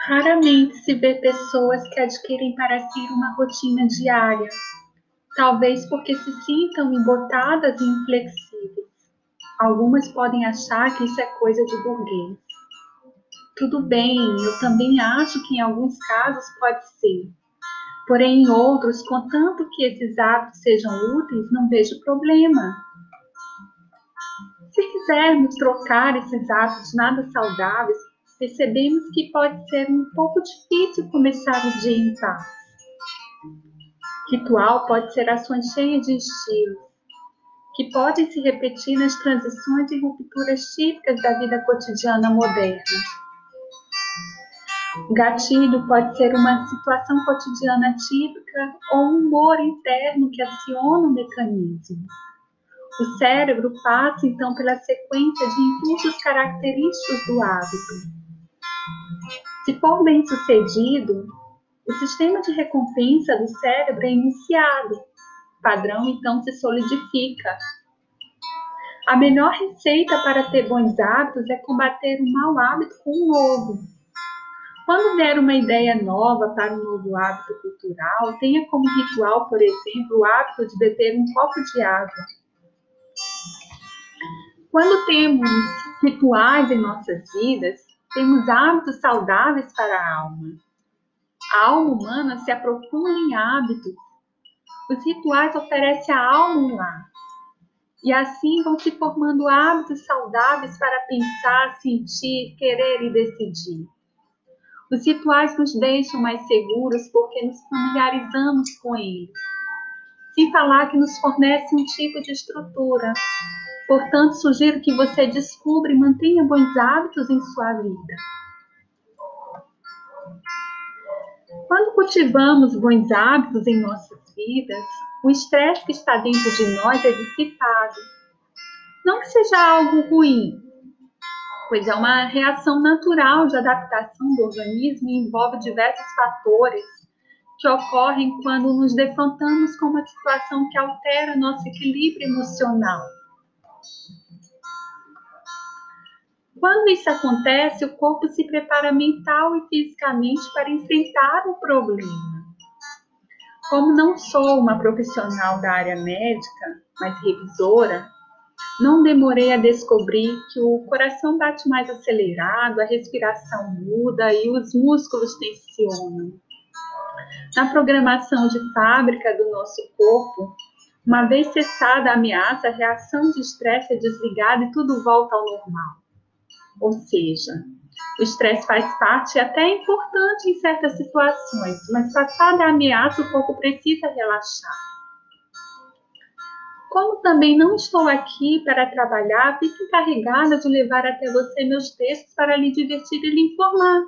Raramente se vê pessoas que adquirem para si uma rotina diária, talvez porque se sintam embotadas e inflexíveis. Algumas podem achar que isso é coisa de burguês. Tudo bem, eu também acho que em alguns casos pode ser. Porém, em outros, contanto que esses hábitos sejam úteis, não vejo problema. Se quisermos trocar esses hábitos nada saudáveis, percebemos que pode ser um pouco difícil começar o dia em paz. Ritual pode ser ações cheias de estilo, que podem se repetir nas transições e rupturas típicas da vida cotidiana moderna. O gatilho pode ser uma situação cotidiana típica ou um humor interno que aciona o mecanismo. O cérebro passa, então, pela sequência de impulsos característicos do hábito. Se for bem sucedido, o sistema de recompensa do cérebro é iniciado. O padrão, então, se solidifica. A melhor receita para ter bons hábitos é combater um mau hábito com um novo. Quando vier uma ideia nova para um novo hábito cultural, tenha como ritual, por exemplo, o hábito de beber um copo de água. Quando temos rituais em nossas vidas, temos hábitos saudáveis para a alma. A alma humana se aprofunda em hábitos. Os rituais oferecem à alma um lar. E assim vão se formando hábitos saudáveis para pensar, sentir, querer e decidir. Os rituais nos deixam mais seguros porque nos familiarizamos com eles. Sem falar que nos fornece um tipo de estrutura. Portanto, sugiro que você descubra e mantenha bons hábitos em sua vida. Quando cultivamos bons hábitos em nossas vidas, o estresse que está dentro de nós é dissipado. Não que seja algo ruim, pois é uma reação natural de adaptação do organismo e envolve diversos fatores que ocorrem quando nos defrontamos com uma situação que altera nosso equilíbrio emocional. Quando isso acontece, o corpo se prepara mental e fisicamente para enfrentar o problema. Como não sou uma profissional da área médica, mas revisora, não demorei a descobrir que o coração bate mais acelerado, a respiração muda e os músculos tensionam. Na programação de fábrica do nosso corpo, uma vez cessada a ameaça, a reação de estresse é desligada e tudo volta ao normal. Ou seja, o estresse faz parte e até é importante em certas situações, mas passada a ameaça, o corpo precisa relaxar. Como também não estou aqui para trabalhar, fico encarregada de levar até você meus textos para lhe divertir e lhe informar.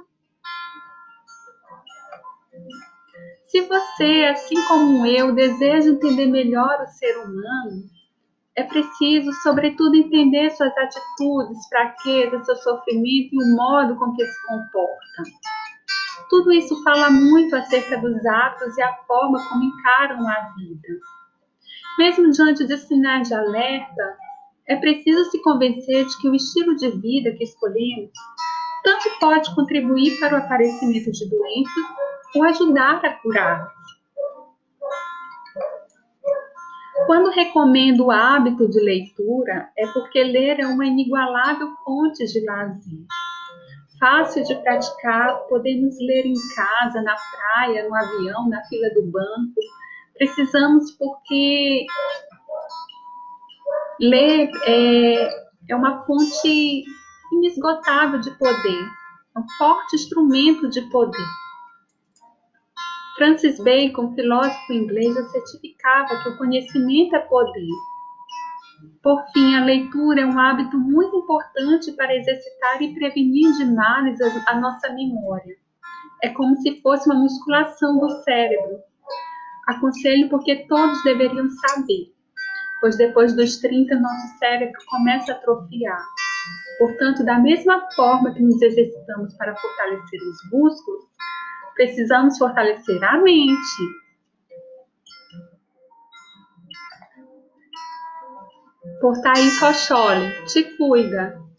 Se você, assim como eu, deseja entender melhor o ser humano, é preciso, sobretudo, entender suas atitudes, fraquezas, seu sofrimento e o modo com que se comporta. Tudo isso fala muito acerca dos hábitos e a forma como encaram a vida. Mesmo diante de sinais de alerta, é preciso se convencer de que o estilo de vida que escolhemos tanto pode contribuir para o aparecimento de doenças ou ajudar a curá-las. Quando recomendo o hábito de leitura, é porque ler é uma inigualável fonte de lazer. Fácil de praticar, podemos ler em casa, na praia, no avião, na fila do banco. Precisamos porque ler é uma fonte inesgotável de poder, é um forte instrumento de poder. Francis Bacon, filósofo inglês, certificava que o conhecimento é poder. Por fim, a leitura é um hábito muito importante para exercitar e prevenir de males a nossa memória. É como se fosse uma musculação do cérebro. Aconselho porque todos deveriam saber, pois depois dos 30, nosso cérebro começa a atrofiar. Portanto, da mesma forma que nos exercitamos para fortalecer os músculos, precisamos fortalecer a mente. Por Thaís Rocholi, te cuida!